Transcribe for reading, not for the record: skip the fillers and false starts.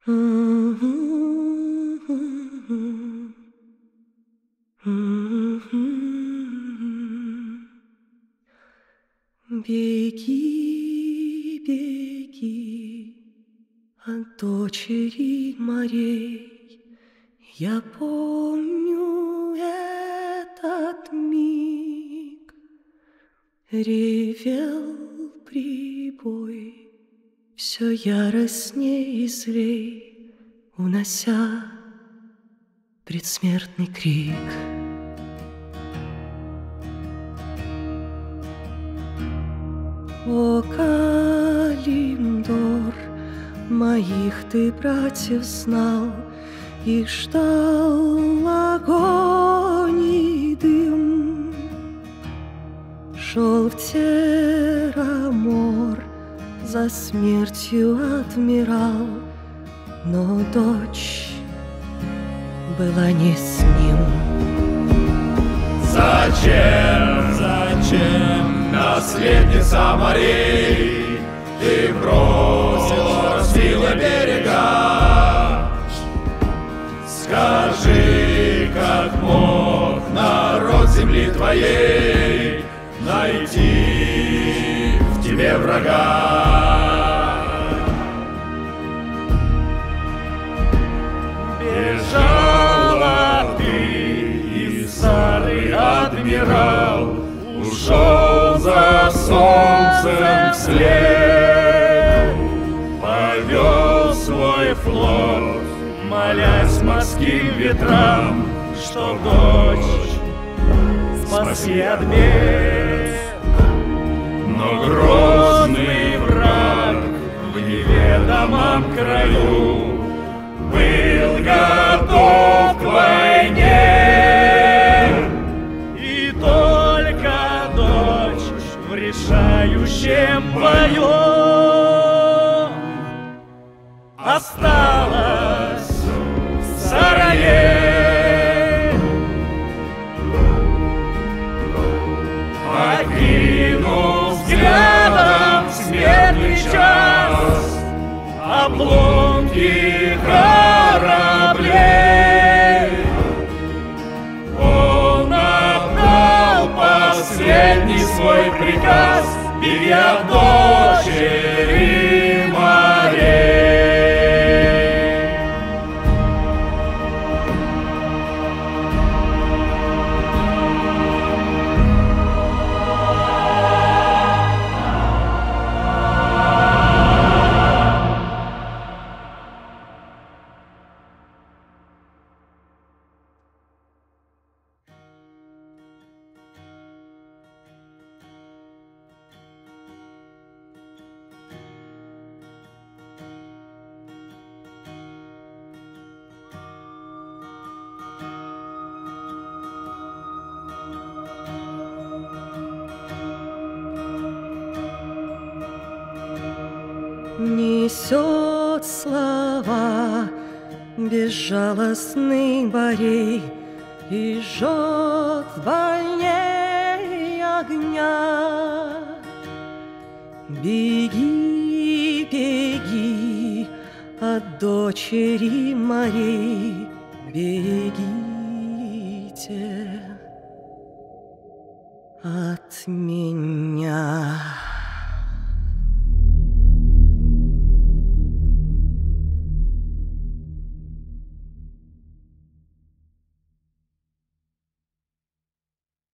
Беги, беги от дочери морей. Я помню этот миг. Ревел прибой, все яростней и злей, унося предсмертный крик. О, Калимдор, моих ты братьев знал и ждал огонь и дым. Шел в Терамор, за смертью отмирал, но дочь была не с ним. Зачем, наследница морей, ты бросила силы берега? Скажи, как мог народ земли твоей найти в тебе врага? Бежала ты, и старый адмирал ушел за солнцем вслед, повел свой флот, молясь морским ветрам, что дочь спаси от бед. Но грозный враг в неведомом краю был готов к войне, и только дочь в решающем бою осталась в сарае. Окинув взглядом смертный час, обломки кораблей, он отдал последний свой приказ, беги от дочери морей. Несет слова безжалостный Борей и жжет больней огня. Беги, беги от дочери морей, бегите от меня.